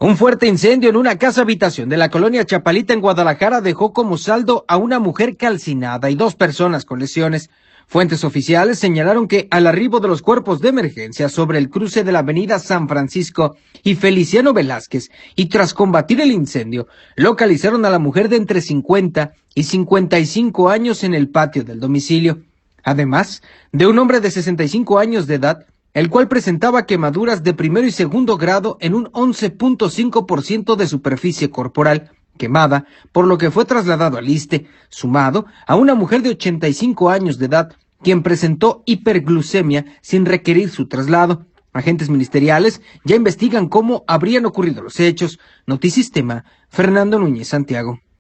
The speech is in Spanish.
Un fuerte incendio en una casa habitación de la colonia Chapalita en Guadalajara dejó como saldo a una mujer calcinada y 2 personas con lesiones. Fuentes oficiales señalaron que al arribo de los cuerpos de emergencia sobre el cruce de la avenida San Francisco y Feliciano Velázquez, y tras combatir el incendio, localizaron a la mujer de entre 50 y 55 años en el patio del domicilio. Además de un hombre de 65 años de edad, el cual presentaba quemaduras de primero y segundo grado en un 11.5% de superficie corporal quemada, por lo que fue trasladado al ISSSTE, sumado a una mujer de 85 años de edad, quien presentó hiperglucemia sin requerir su traslado. Agentes ministeriales ya investigan cómo habrían ocurrido los hechos. Notisistema, Fernando Núñez Santiago.